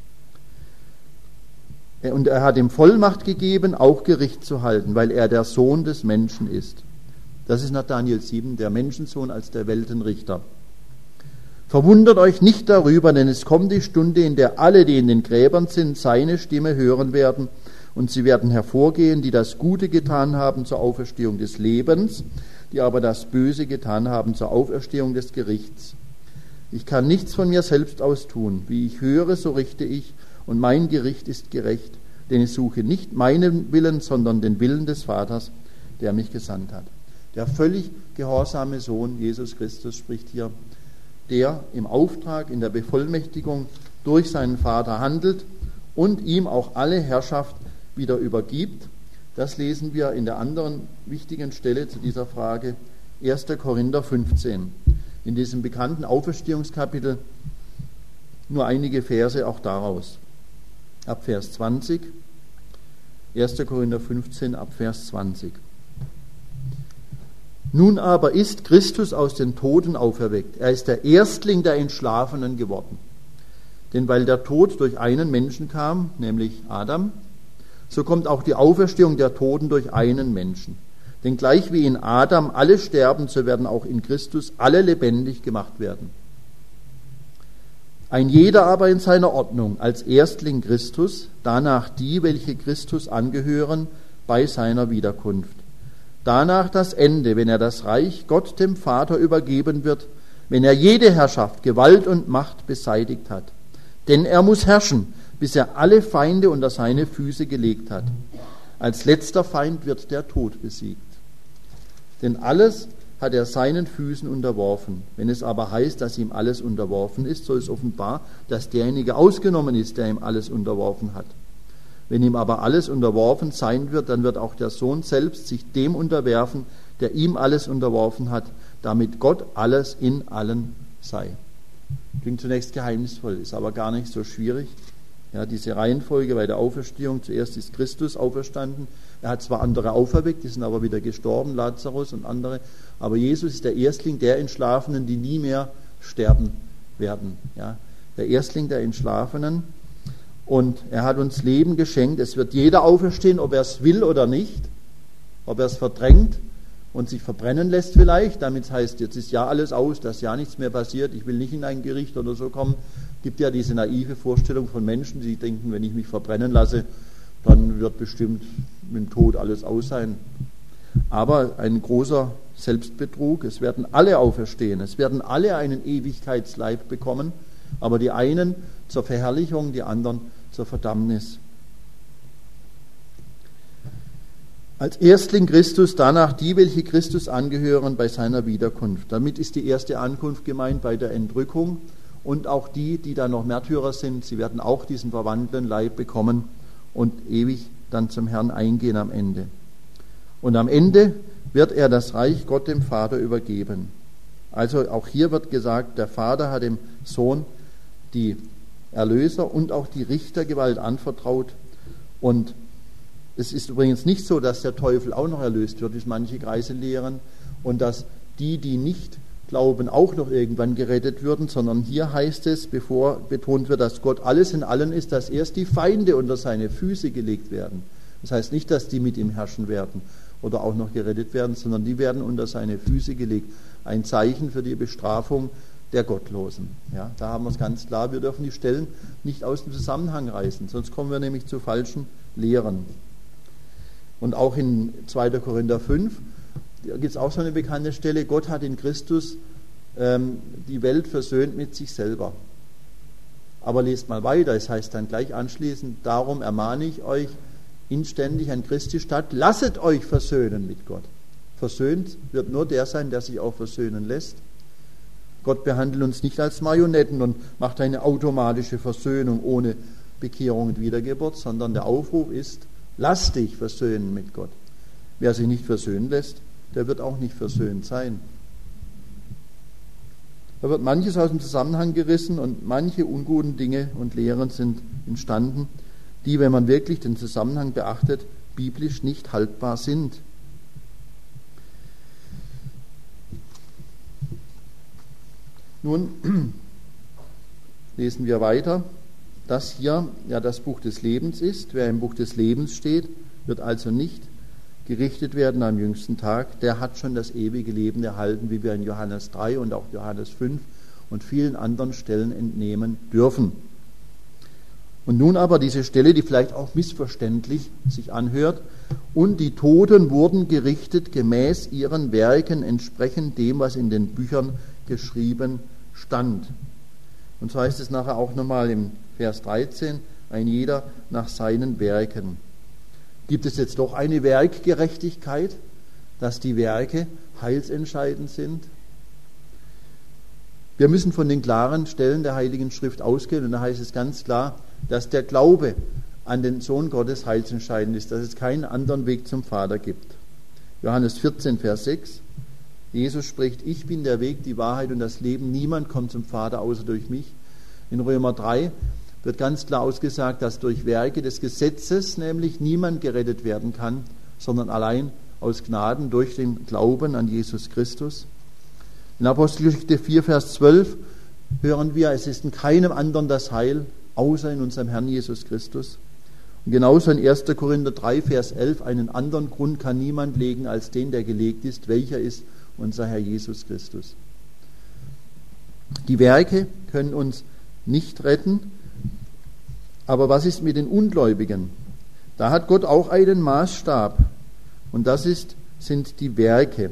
Und er hat ihm Vollmacht gegeben, auch Gericht zu halten, weil er der Sohn des Menschen ist. Das ist nach Daniel sieben, der Menschensohn als der Weltenrichter. Verwundert euch nicht darüber, denn es kommt die Stunde, in der alle, die in den Gräbern sind, seine Stimme hören werden, und sie werden hervorgehen, die das Gute getan haben zur Auferstehung des Lebens, die aber das Böse getan haben zur Auferstehung des Gerichts. Ich kann nichts von mir selbst aus tun. Wie ich höre, so richte ich, und mein Gericht ist gerecht, denn ich suche nicht meinen Willen, sondern den Willen des Vaters, der mich gesandt hat. Der völlig gehorsame Sohn Jesus Christus spricht hier, der im Auftrag, in der Bevollmächtigung durch seinen Vater handelt und ihm auch alle Herrschaft wieder übergibt. Das lesen wir in der anderen wichtigen Stelle zu dieser Frage, erster Korinther fünfzehn. In diesem bekannten Auferstehungskapitel nur einige Verse auch daraus. Ab Vers zwanzig, erster Korinther fünfzehn, ab Vers zwanzig. Nun aber ist Christus aus den Toten auferweckt. Er ist der Erstling der Entschlafenen geworden. Denn weil der Tod durch einen Menschen kam, nämlich Adam, so kommt auch die Auferstehung der Toten durch einen Menschen. Denn gleich wie in Adam alle sterben, so werden auch in Christus alle lebendig gemacht werden. Ein jeder aber in seiner Ordnung, als Erstling Christus, danach die, welche Christus angehören, bei seiner Wiederkunft. Danach das Ende, wenn er das Reich Gott dem Vater übergeben wird, wenn er jede Herrschaft, Gewalt und Macht beseitigt hat. Denn er muss herrschen, bis er alle Feinde unter seine Füße gelegt hat. Als letzter Feind wird der Tod besiegt. Denn alles hat er seinen Füßen unterworfen. Wenn es aber heißt, dass ihm alles unterworfen ist, so ist offenbar, dass derjenige ausgenommen ist, der ihm alles unterworfen hat. Wenn ihm aber alles unterworfen sein wird, dann wird auch der Sohn selbst sich dem unterwerfen, der ihm alles unterworfen hat, damit Gott alles in allen sei. Klingt zunächst geheimnisvoll, ist aber gar nicht so schwierig. Ja, diese Reihenfolge bei der Auferstehung, zuerst ist Christus auferstanden, er hat zwar andere auferweckt, die sind aber wieder gestorben, Lazarus und andere, aber Jesus ist der Erstling der Entschlafenen, die nie mehr sterben werden. Ja, der Erstling der Entschlafenen, und er hat uns Leben geschenkt. Es wird jeder auferstehen, ob er es will oder nicht, ob er es verdrängt und sich verbrennen lässt vielleicht, damit heißt, jetzt ist ja alles aus, dass ja nichts mehr passiert, ich will nicht in ein Gericht oder so kommen. Es gibt ja diese naive Vorstellung von Menschen, die denken, wenn ich mich verbrennen lasse, dann wird bestimmt mit dem Tod alles aus sein. Aber ein großer Selbstbetrug, es werden alle auferstehen, es werden alle einen Ewigkeitsleib bekommen, aber die einen zur Verherrlichung, die anderen zur Verdammnis. Als Erstling Christus, danach die, welche Christus angehören bei seiner Wiederkunft. Damit ist die erste Ankunft gemeint bei der Entrückung, und auch die, die da noch Märtyrer sind, sie werden auch diesen verwandelten Leib bekommen und ewig dann zum Herrn eingehen am Ende. Und am Ende wird er das Reich Gott dem Vater übergeben. Also auch hier wird gesagt, der Vater hat dem Sohn die Erlöser und auch die Richtergewalt anvertraut, und Es ist übrigens nicht so, dass der Teufel auch noch erlöst wird, wie manche Kreise lehren, und dass die, die nicht glauben, auch noch irgendwann gerettet würden, sondern hier heißt es, bevor betont wird, dass Gott alles in allen ist, dass erst die Feinde unter seine Füße gelegt werden. Das heißt nicht, dass die mit ihm herrschen werden oder auch noch gerettet werden, sondern die werden unter seine Füße gelegt. Ein Zeichen für die Bestrafung der Gottlosen. Ja, da haben wir es ganz klar, wir dürfen die Stellen nicht aus dem Zusammenhang reißen, sonst kommen wir nämlich zu falschen Lehren. Und auch in zweiter Korinther fünf gibt es auch so eine bekannte Stelle, Gott hat in Christus ähm, die Welt versöhnt mit sich selber. Aber lest mal weiter, es heißt dann gleich anschließend, darum ermahne ich euch inständig an Christi statt, lasset euch versöhnen mit Gott. Versöhnt wird nur der sein, der sich auch versöhnen lässt. Gott behandelt uns nicht als Marionetten und macht eine automatische Versöhnung ohne Bekehrung und Wiedergeburt, sondern der Aufruf ist, lass dich versöhnen mit Gott. Wer sich nicht versöhnen lässt, der wird auch nicht versöhnt sein. Da wird manches aus dem Zusammenhang gerissen und manche unguten Dinge und Lehren sind entstanden, die, wenn man wirklich den Zusammenhang beachtet, biblisch nicht haltbar sind. Nun lesen wir weiter, dass hier ja das Buch des Lebens ist. Wer im Buch des Lebens steht, wird also nicht gerichtet werden am jüngsten Tag. Der hat schon das ewige Leben erhalten, wie wir in Johannes drei und auch Johannes fünf und vielen anderen Stellen entnehmen dürfen. Und nun aber diese Stelle, die vielleicht auch missverständlich sich anhört, und die Toten wurden gerichtet gemäß ihren Werken, entsprechend dem, was in den Büchern geschrieben stand. Und so heißt es nachher auch nochmal im Vers dreizehn, ein jeder nach seinen Werken. Gibt es jetzt doch eine Werkgerechtigkeit, dass die Werke heilsentscheidend sind? Wir müssen von den klaren Stellen der Heiligen Schrift ausgehen, und da heißt es ganz klar, dass der Glaube an den Sohn Gottes heilsentscheidend ist, dass es keinen anderen Weg zum Vater gibt. Johannes vierzehn, Vers sechs, Jesus spricht, ich bin der Weg, die Wahrheit und das Leben, niemand kommt zum Vater außer durch mich. In Römer drei wird ganz klar ausgesagt, dass durch Werke des Gesetzes nämlich niemand gerettet werden kann, sondern allein aus Gnaden durch den Glauben an Jesus Christus. In Apostelgeschichte vier, Vers zwölf hören wir, es ist in keinem anderen das Heil, außer in unserem Herrn Jesus Christus. Und genauso in erster Korinther drei, Vers elf, einen anderen Grund kann niemand legen als den, der gelegt ist, welcher ist unser Herr Jesus Christus. Die Werke können uns nicht retten, aber was ist mit den Ungläubigen? Da hat Gott auch einen Maßstab, und das ist, sind die Werke.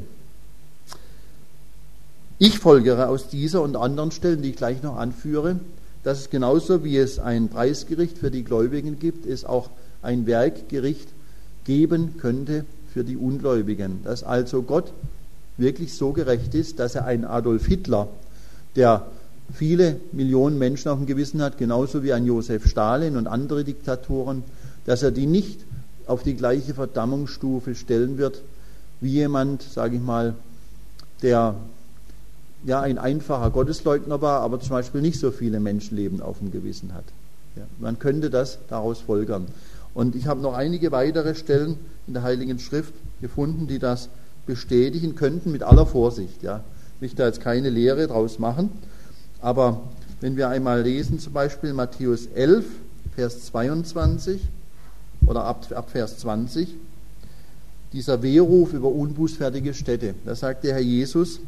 Ich folgere aus dieser und anderen Stellen, die ich gleich noch anführe, dass es genauso wie es ein Preisgericht für die Gläubigen gibt, es auch ein Werkgericht geben könnte für die Ungläubigen. Dass also Gott wirklich so gerecht ist, dass er einen Adolf Hitler, der viele Millionen Menschen auf dem Gewissen hat, genauso wie ein Josef Stalin und andere Diktatoren, dass er die nicht auf die gleiche Verdammungsstufe stellen wird, wie jemand, sage ich mal, der ja ein einfacher Gottesleugner war, aber zum Beispiel nicht so viele Menschenleben auf dem Gewissen hat. Ja, man könnte das daraus folgern. Und ich habe noch einige weitere Stellen in der Heiligen Schrift gefunden, die das bestätigen könnten, mit aller Vorsicht. Ja. Ich will da jetzt keine Lehre draus machen, aber wenn wir einmal lesen, zum Beispiel Matthäus elf, Vers zweiundzwanzig oder ab, ab Vers zwanzig, dieser Wehruf über unbußfertige Städte, da sagt der Herr Jesus,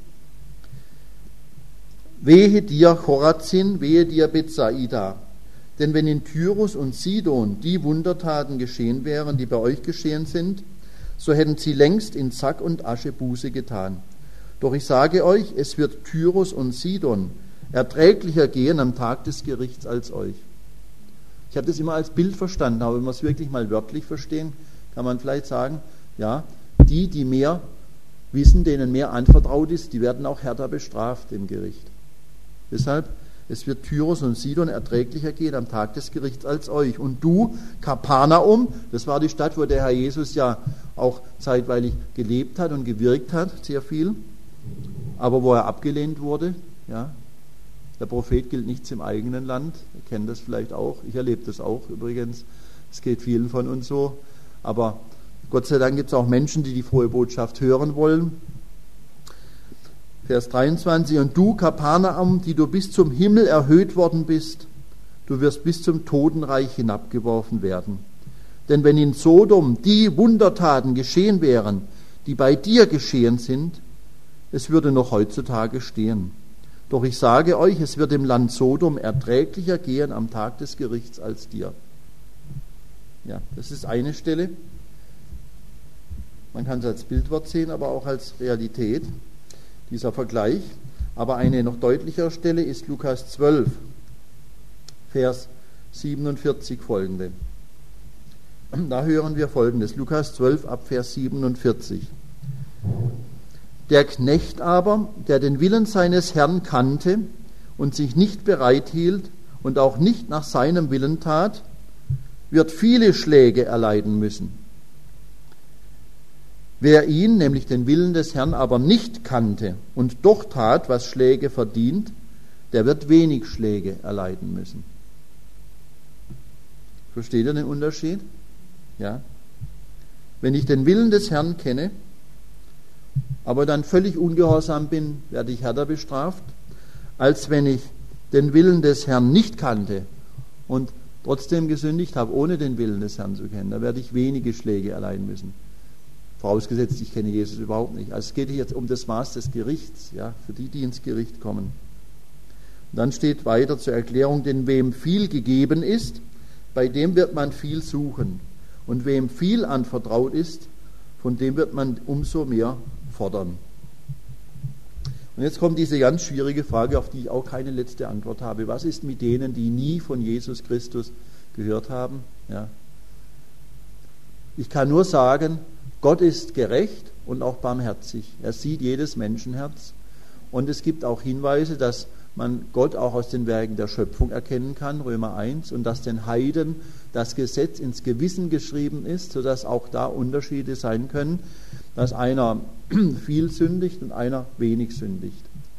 wehe dir Chorazin, wehe dir Bethsaida, denn wenn in Tyrus und Sidon die Wundertaten geschehen wären, die bei euch geschehen sind, so hätten sie längst in Sack und Asche Buße getan. Doch ich sage euch, es wird Tyrus und Sidon erträglicher gehen am Tag des Gerichts als euch. Ich habe das immer als Bild verstanden, aber wenn wir es wirklich mal wörtlich verstehen, kann man vielleicht sagen, ja, die, die mehr wissen, denen mehr anvertraut ist, die werden auch härter bestraft im Gericht. Deshalb, es wird Tyrus und Sidon erträglicher gehen am Tag des Gerichts als euch. Und du, Kapernaum, das war die Stadt, wo der Herr Jesus ja auch zeitweilig gelebt hat und gewirkt hat, sehr viel, aber wo er abgelehnt wurde. Ja. Der Prophet gilt nichts im eigenen Land, ihr kennt das vielleicht auch, ich erlebe das auch übrigens, es geht vielen von uns so, Aber Gott sei Dank gibt es auch Menschen, die die frohe Botschaft hören wollen. Vers dreiundzwanzig, und du, Kapernaum, die du bis zum Himmel erhöht worden bist, du wirst bis zum Totenreich hinabgeworfen werden. Denn wenn in Sodom die Wundertaten geschehen wären, die bei dir geschehen sind, es würde noch heutzutage stehen. Doch ich sage euch, es wird dem Land Sodom erträglicher gehen am Tag des Gerichts als dir. Ja, das ist eine Stelle. Man kann es als Bildwort sehen, aber auch als Realität, dieser Vergleich. Aber eine noch deutlichere Stelle ist Lukas zwölf, Vers siebenundvierzig folgende. Da hören wir Folgendes, Lukas zwölf ab Vers siebenundvierzig. Der Knecht aber, der den Willen seines Herrn kannte und sich nicht bereit hielt und auch nicht nach seinem Willen tat, wird viele Schläge erleiden müssen. Wer ihn, nämlich den Willen des Herrn, aber nicht kannte und doch tat, was Schläge verdient, der wird wenig Schläge erleiden müssen. Versteht ihr den Unterschied? Ja. Wenn ich den Willen des Herrn kenne, aber dann völlig ungehorsam bin, werde ich härter bestraft, als wenn ich den Willen des Herrn nicht kannte und trotzdem gesündigt habe, ohne den Willen des Herrn zu kennen. Da werde ich wenige Schläge erleiden müssen. Vorausgesetzt, ich kenne Jesus überhaupt nicht. Also es geht hier jetzt um das Maß des Gerichts, ja, für die, die ins Gericht kommen. Und dann steht weiter zur Erklärung, denn wem viel gegeben ist, bei dem wird man viel suchen. Und wem viel anvertraut ist, von dem wird man umso mehr fordern. Und jetzt kommt diese ganz schwierige Frage, auf die ich auch keine letzte Antwort habe. Was ist mit denen, die nie von Jesus Christus gehört haben? Ja. Ich kann nur sagen, Gott ist gerecht und auch barmherzig. Er sieht jedes Menschenherz. Und es gibt auch Hinweise, dass man Gott auch aus den Werken der Schöpfung erkennen kann, Römer eins, und dass den Heiden das Gesetz ins Gewissen geschrieben ist, sodass auch da Unterschiede sein können, dass einer viel sündigt und einer wenig sündigt.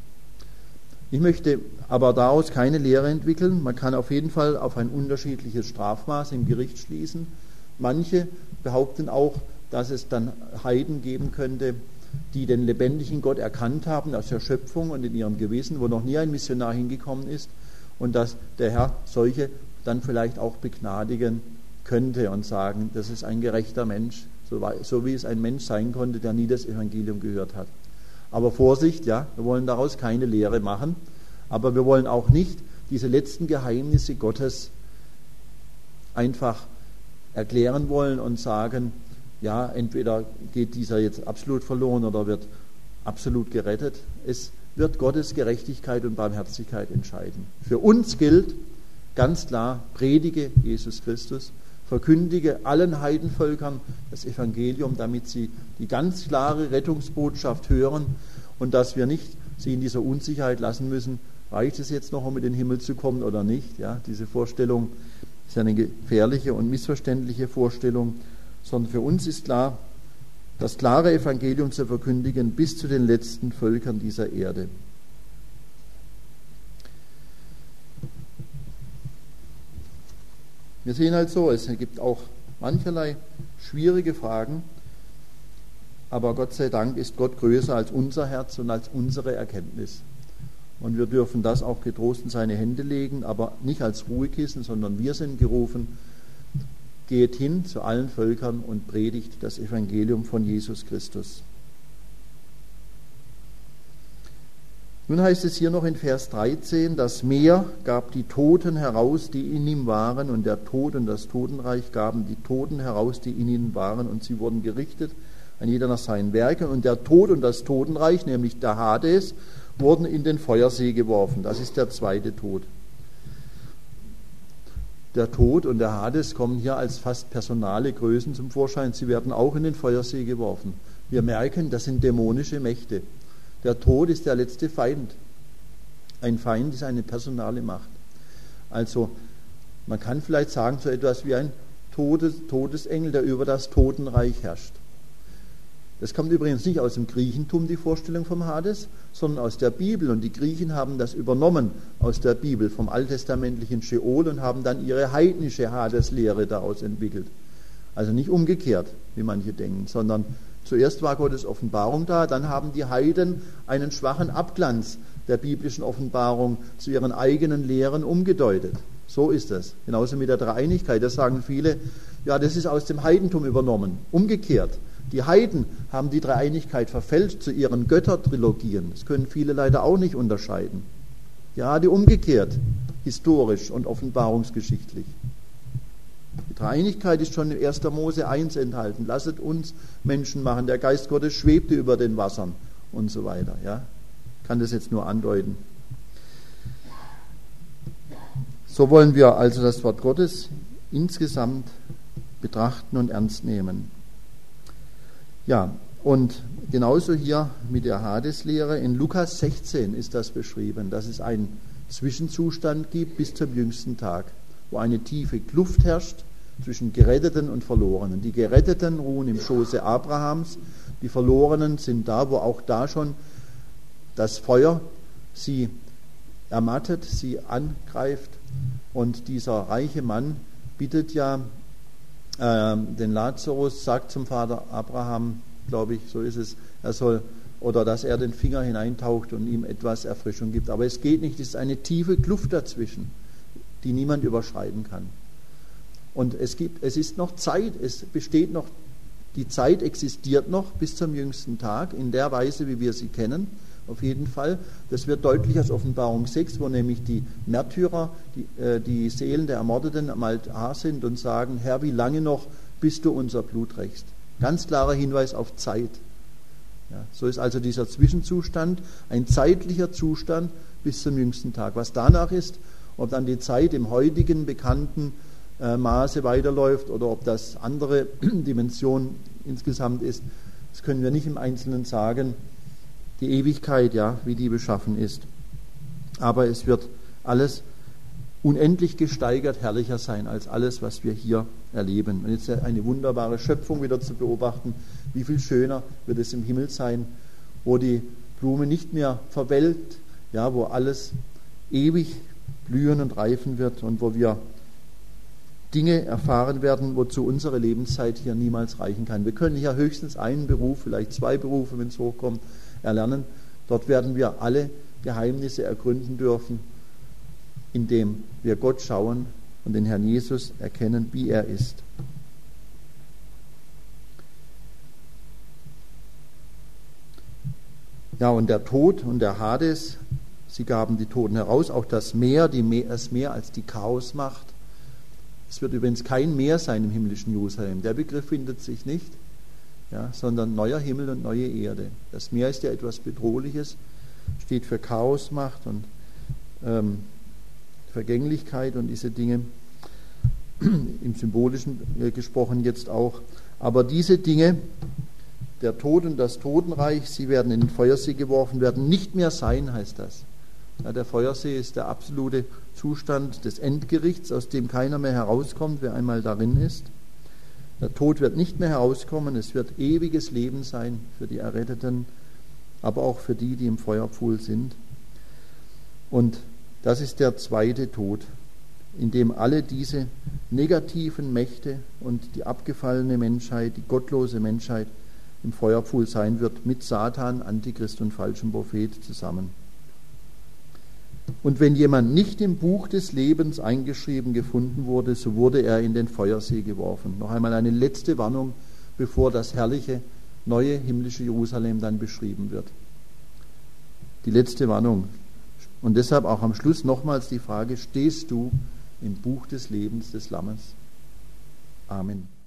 Ich möchte aber daraus keine Lehre entwickeln. Man kann auf jeden Fall auf ein unterschiedliches Strafmaß im Gericht schließen. Manche behaupten auch, dass es dann Heiden geben könnte, die den lebendigen Gott erkannt haben aus der Schöpfung und in ihrem Gewissen, wo noch nie ein Missionar hingekommen ist, und dass der Herr solche dann vielleicht auch begnadigen könnte und sagen, das ist ein gerechter Mensch, so, so wie es ein Mensch sein konnte, der nie das Evangelium gehört hat. Aber Vorsicht, ja, wir wollen daraus keine Lehre machen, aber wir wollen auch nicht diese letzten Geheimnisse Gottes einfach erklären wollen und sagen, ja, entweder geht dieser jetzt absolut verloren oder wird absolut gerettet. Es wird Gottes Gerechtigkeit und Barmherzigkeit entscheiden. Für uns gilt ganz klar, predige Jesus Christus, verkündige allen Heidenvölkern das Evangelium, damit sie die ganz klare Rettungsbotschaft hören und dass wir nicht sie in dieser Unsicherheit lassen müssen, reicht es jetzt noch, um in den Himmel zu kommen oder nicht. Ja, diese Vorstellung ist eine gefährliche und missverständliche Vorstellung, sondern für uns ist klar, das klare Evangelium zu verkündigen bis zu den letzten Völkern dieser Erde. Wir sehen halt so, es gibt auch mancherlei schwierige Fragen, aber Gott sei Dank ist Gott größer als unser Herz und als unsere Erkenntnis. Und wir dürfen das auch getrost in seine Hände legen, aber nicht als Ruhekissen, sondern wir sind gerufen, geht hin zu allen Völkern und predigt das Evangelium von Jesus Christus. Nun heißt es hier noch in Vers dreizehn, das Meer gab die Toten heraus, die in ihm waren, und der Tod und das Totenreich gaben die Toten heraus, die in ihnen waren, und sie wurden gerichtet, ein jeder nach seinen Werken, und der Tod und das Totenreich, nämlich der Hades, wurden in den Feuersee geworfen. Das ist der zweite Tod. Der Tod und der Hades kommen hier als fast personale Größen zum Vorschein. Sie werden auch in den Feuersee geworfen. Wir merken, das sind dämonische Mächte. Der Tod ist der letzte Feind. Ein Feind ist eine personale Macht. Also man kann vielleicht sagen, so etwas wie ein Todes, Todesengel, der über das Totenreich herrscht. Das kommt übrigens nicht aus dem Griechentum, die Vorstellung vom Hades, sondern aus der Bibel. Und die Griechen haben das übernommen aus der Bibel, vom alttestamentlichen Scheol, und haben dann ihre heidnische Hadeslehre daraus entwickelt. Also nicht umgekehrt, wie manche denken, sondern zuerst war Gottes Offenbarung da, dann haben die Heiden einen schwachen Abglanz der biblischen Offenbarung zu ihren eigenen Lehren umgedeutet. So ist es. Genauso mit der Dreieinigkeit. Da sagen viele, ja, das ist aus dem Heidentum übernommen. Umgekehrt. Die Heiden haben die Dreieinigkeit verfälscht zu ihren Göttertrilogien. Das können viele leider auch nicht unterscheiden. Ja, die umgekehrt, historisch und offenbarungsgeschichtlich. Die Dreieinigkeit ist schon in erster Mose eins enthalten. Lasset uns Menschen machen. Der Geist Gottes schwebte über den Wassern und so weiter. Ja, kann das jetzt nur andeuten. So wollen wir also das Wort Gottes insgesamt betrachten und ernst nehmen. Ja, und genauso hier mit der Hades-Lehre. In Lukas sechzehn ist das beschrieben, dass es einen Zwischenzustand gibt bis zum jüngsten Tag, wo eine tiefe Kluft herrscht zwischen Geretteten und Verlorenen. Die Geretteten ruhen im Schoße Abrahams, die Verlorenen sind da, wo auch da schon das Feuer sie ermattet, sie angreift. Und dieser reiche Mann bittet ja äh, den Lazarus, sagt zum Vater Abraham, glaube ich, so ist es, er soll, oder dass er den Finger hineintaucht und ihm etwas Erfrischung gibt. Aber es geht nicht, es ist eine tiefe Kluft dazwischen, die niemand überschreiten kann. Und es gibt, es ist noch Zeit, es besteht noch, die Zeit existiert noch bis zum jüngsten Tag, in der Weise, wie wir sie kennen, auf jeden Fall. Das wird deutlich aus Offenbarung sechs, wo nämlich die Märtyrer, die, äh, die Seelen der Ermordeten am Altar sind und sagen, Herr, wie lange noch, bis du unser Blut rächst? Ganz klarer Hinweis auf Zeit. Ja, so ist also dieser Zwischenzustand ein zeitlicher Zustand bis zum jüngsten Tag. Was danach ist, ob dann die Zeit im heutigen bekannten äh, Maße weiterläuft oder ob das andere Dimension insgesamt ist, das können wir nicht im Einzelnen sagen. Die Ewigkeit, ja, wie die beschaffen ist. Aber es wird alles unendlich gesteigert herrlicher sein als alles, was wir hier erleben. Und jetzt eine wunderbare Schöpfung wieder zu beobachten, wie viel schöner wird es im Himmel sein, wo die Blume nicht mehr verwelkt, ja, wo alles ewig blühen und reifen wird und wo wir Dinge erfahren werden, wozu unsere Lebenszeit hier niemals reichen kann. Wir können hier höchstens einen Beruf, vielleicht zwei Berufe, wenn es hochkommt, erlernen. Dort werden wir alle Geheimnisse ergründen dürfen, indem wir Gott schauen und den Herrn Jesus erkennen, wie er ist. Ja, und der Tod und der Hades, sie gaben die Toten heraus, auch das Meer, die Meer, das Meer als die Chaosmacht. Es wird übrigens kein Meer sein im himmlischen Jerusalem. Der Begriff findet sich nicht. Ja, sondern neuer Himmel und neue Erde. Das Meer ist ja etwas Bedrohliches, steht für Chaosmacht und ähm, Vergänglichkeit und diese Dinge, im Symbolischen äh, gesprochen jetzt auch. Aber diese Dinge, der Tod und das Totenreich, sie werden in den Feuersee geworfen, werden nicht mehr sein, heißt das. Ja, der Feuersee ist der absolute Zustand des Endgerichts, aus dem keiner mehr herauskommt, wer einmal darin ist. Der Tod wird nicht mehr herauskommen, es wird ewiges Leben sein für die Erretteten, aber auch für die, die im Feuerpfuhl sind. Und das ist der zweite Tod, in dem alle diese negativen Mächte und die abgefallene Menschheit, die gottlose Menschheit im Feuerpfuhl sein wird, mit Satan, Antichrist und falschem Prophet zusammen. Und wenn jemand nicht im Buch des Lebens eingeschrieben gefunden wurde, so wurde er in den Feuersee geworfen. Noch einmal eine letzte Warnung, bevor das herrliche, neue himmlische Jerusalem dann beschrieben wird. Die letzte Warnung. Und deshalb auch am Schluss nochmals die Frage, stehst du im Buch des Lebens des Lammes? Amen.